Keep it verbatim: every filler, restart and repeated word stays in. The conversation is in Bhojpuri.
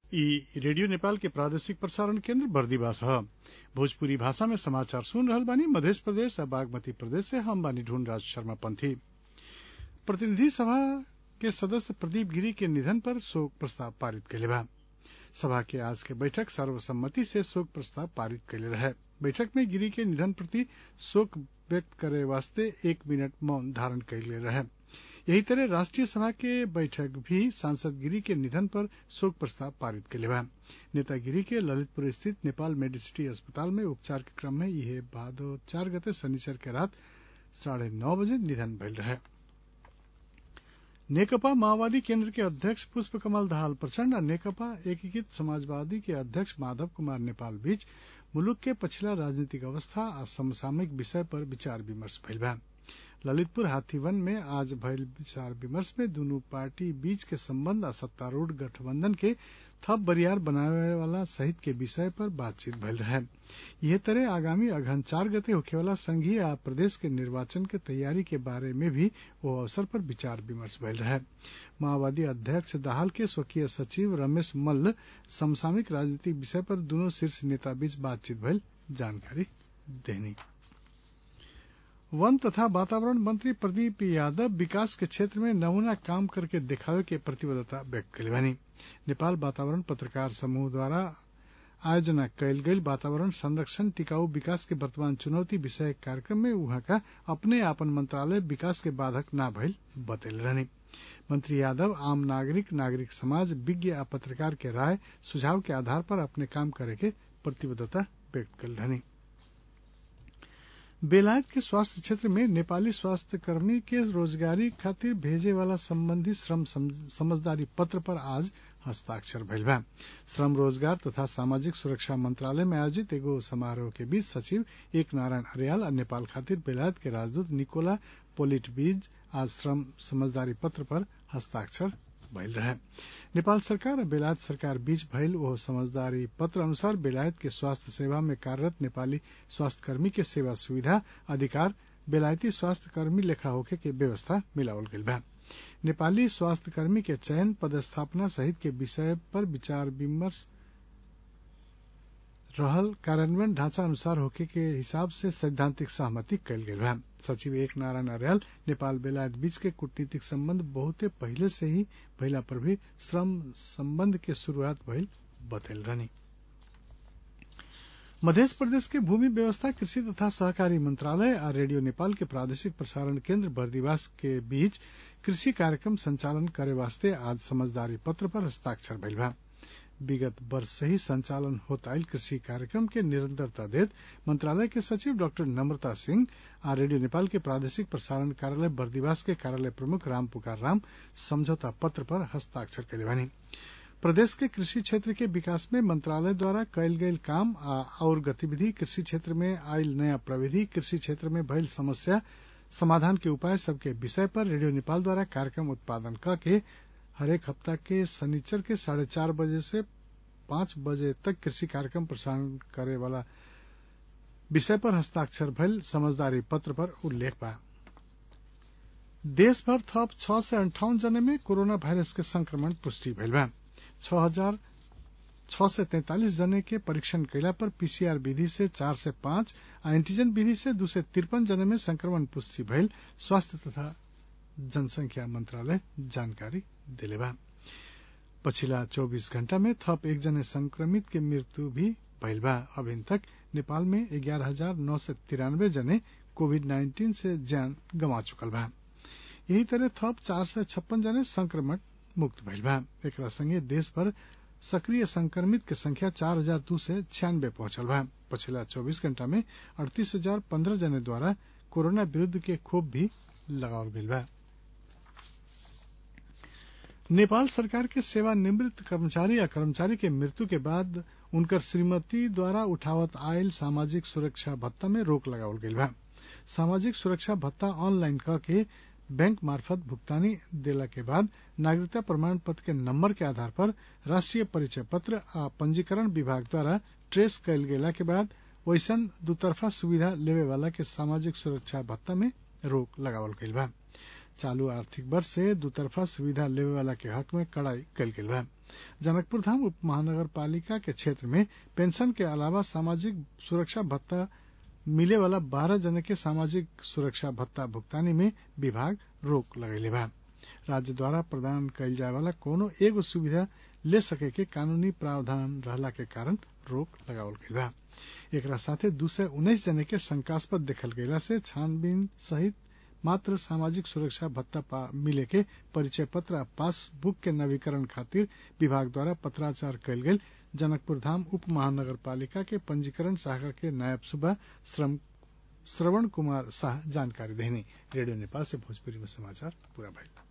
ई रेडियो नेपाल के प्रादेशिक प्रसारण केन्द्र बर्दिवास ह। भोजपुरी भाषा में समाचार सुन रहल बानी। मध्य प्रदेश आ बागमती प्रदेश से हम बानी ढूंढराज शर्मा पंथी। प्रतिनिधि सभा के सदस्य प्रदीप गिरी के निधन पर शोक प्रस्ताव पारित कइले बा। सभा के आज के बैठक सर्वसम्मति से शोक प्रस्ताव पारित कइले रहे। बैठक में गिरी के निधन प्रति शोक व्यक्त करे वास्ते एक मिनट मौन धारण कइले रहे। यही तरह राष्ट्रीय सभा के बैठक भी सांसद गिरी के निधन पर शोक प्रस्ताव पारित कइले बा। नेता गिरी के ललितपुर स्थित नेपाल मेडिसिटी अस्पताल में उपचार के क्रम में इहे भादो चार गते शनिचर के रात साढ़े नौ बजे निधन भइल रहे। नेकपा माओवादी केन्द्र के अध्यक्ष पुष्प कमल दाहाल प्रचण्ड आ नेकपा एकीकृत समाजवादी के अध्यक्ष माधव कुमार नेपाल बीच मुलुक के पछिला राजनीतिक अवस्था आ समसामयिक विषय पर विचार विमर्श भइल बा। ललितपुर हाथीवन में आज भइल विचार विमर्श में दुनू पार्टी बीच के संबंध आ सत्तारूढ़ गठबंधन के थप बरियार बनावे वाला सहित के विषय पर बातचीत भइल रहे। यह तरह आगामी अगहन चार गते होखेवाला संघीय आ प्रदेश के निर्वाचन के तैयारी के बारे में भी वो अवसर पर विचार विमर्श भइल रहे। माओवादी अध्यक्ष दाहाल के स्वकीय सचिव रमेश मल्ल समसामयिक राजनीतिक विषय पर दोनों शीर्ष नेता बीच बातचीत भइल जानकारी देनी। वन तथा वातावरण मंत्री प्रदीप यादव विकास के क्षेत्र में नमूना काम करके दिखावे के प्रतिबद्धता व्यक्त कइले बानी। नेपाल वातावरण पत्रकार समूह द्वारा आयोजना कयल गईल वातावरण संरक्षण टिकाऊ विकास के वर्तमान चुनौती विषय कार्यक्रम में उहाँ का अपने आपन मंत्रालय विकास के बाधक ना भइल बतैले रहनी। मंत्री यादव आम नागरिक नागरिक समाज विज्ञ आ पत्रकार के राय सुझाव के आधार पर अपने काम करे के प्रतिबद्धता व्यक्त कइल रहनी। बेलायत के स्वास्थ्य क्षेत्र में नेपाली स्वास्थ्य कर्मी के रोजगारी खातिर भेजे वाला संबंधी श्रम समझदारी पत्र पर आज हस्ताक्षर भइल बा। श्रम रोजगार तथा सामाजिक सुरक्षा मंत्रालय में आयोजित एगो समारोह के बीच सचिव एक नारायण अर्याल और नेपाल खातिर बेलायत के राजदूत निकोला पोलिट बीज आज श्रम समझदारी पत्र पर हस्ताक्षर भइल रहे। नेपाल सरकार और बेलायत सरकार बीच भइल वो समझदारी पत्र अनुसार बेलायत के स्वास्थ्य सेवा में कार्यरत नेपाली स्वास्थ्य कर्मी के सेवा सुविधा अधिकार बेलायती स्वास्थ्य कर्मी लेखा होखे के व्यवस्था मिलावल गइल बा। नेपाली स्वास्थ्य कर्मी के चयन पदस्थापना सहित के विषय पर विचार विमर्श रहल कार्यान्वयन ढांचा अनुसार होखे के हिसाब से सैद्धांतिक सहमति कइल गइल बा। सचिव एक नारायण अर्याल नेपाल बेलायत बीच के कूटनीतिक संबंध बहुते पहले से ही भइला पर भी श्रम संबंध के शुरुआत भइल बतैल रहनी। मध्य प्रदेश के भूमि व्यवस्था कृषि तथा सहकारी मंत्रालय और रेडियो नेपाल के प्रादेशिक प्रसारण केन्द्र बर्दिवास के बीच कृषि कार्यक्रम संचालन करे वास्ते आज समझदारी पत्र पर हस्ताक्षर भइल बा। विगत वर्ष से ही संचालन होत आयल कृषि कार्यक्रम के निरंतरता देत मंत्रालय के सचिव डॉक्टर नम्रता सिंह आ रेडियो नेपाल के प्रादेशिक प्रसारण कार्यालय बर्दिवास के कार्यालय प्रमुख राम पुकार राम समझौता पत्र पर हस्ताक्षर कइले बानी। प्रदेश के कृषि क्षेत्र के विकास में मंत्रालय द्वारा कयल गयल काम आ और गतिविधि कृषि क्षेत्र में आयल नया प्रविधि कृषि क्षेत्र में भइल समस्या समाधान के उपाय सबके विषय पर रेडियो नेपाल द्वारा कार्यक्रम उत्पादन क के हरेक हफ्ता के शनिचर के साढ़े चार बजे से पांच बजे तक कृषि कार्यक्रम प्रसारण करे वाला विषय पर हस्ताक्षर भइल समझदारी पत्र पर उल्लेख बा। देश भर थप छह सय अंठावन जने में कोरोना वायरस के संक्रमण पुष्टि भइल बा। छह हजार छह सय तैंतालीस जने के परीक्षण कैला पर पीसीआर विधि से चार सय पांच आ एंटीजन विधि से दो सय तिरपन जने में संक्रमण पुष्टि भइल स्वास्थ्य तथा जनसंख्या मंत्रालय जानकारी दिले बा। पछिला चौबीस घंटा में थप एक जने संक्रमित के मृत्यु भी भइल बा। अभी तक नेपाल में ग्यारह हजार नौ सय तिरानवे जने कोविड नाइन्टीन से जान गंवा चुकल बा। यही तरह थप चार सय छप्पन जने संक्रमण मुक्त भइल बा। एकरा संगे देश भर सक्रिय संक्रमित के संख्या चार हजार दो सय छियानवे पहुंचल बा। पछिला चौबीस घंटा में अड़तीस हजार पंद्रह जने द्वारा कोरोना विरुद्ध के खोप भी लगावल गइल बा। नेपाल सरकार के सेवानिवृत्त कर्मचारी या कर्मचारी के मृत्यु के बाद उनकर श्रीमती द्वारा उठावत आयल सामाजिक सुरक्षा भत्ता में रोक लगावल गइल बा। सामाजिक सुरक्षा भत्ता ऑनलाइन क के बैंक मार्फत भुगतानी देला के बाद नागरिकता प्रमाण पत्र के नंबर के आधार पर राष्ट्रीय परिचय पत्र आ पंजीकरण विभाग द्वारा ट्रेस कयल गेला के बाद वैसन दुतरफा सुविधा लेवे वाला के सामाजिक सुरक्षा भत्ता में रोक लगावल गइल बा। चालू आर्थिक वर्ष से दुतरफा सुविधा लेवे वाला के हक में कड़ाई कल गेल बा। जनकपुर धाम उप महानगर पालिका के क्षेत्र में पेंशन के अलावा सामाजिक सुरक्षा भत्ता मिले वाला बारह जने के सामाजिक सुरक्षा भत्ता भुगतानी में विभाग रोक लगैले बा। राज्य द्वारा प्रदान कयल जाय वाला कोनो एगो सुविधा ले सके के कानूनी प्रावधान रहला के कारण रोक लगावल गईल बा। एकरा साथे दू सय उन्नीस जने के शंकास्पद देखल गयला से छानबीन सहित मात्र सामाजिक सुरक्षा भत्ता मिले के परिचय पत्र आ पासबुक के नवीकरण खातिर विभाग द्वारा पत्राचार कयल गेल जनकपुर धाम उप महानगर पालिका के पंजीकरण शाखा के नायब सूबा श्रवण कुमार शाह जानकारी देनी। रेडियो नेपाल से भोजपुरी में समाचार पूरा भइल।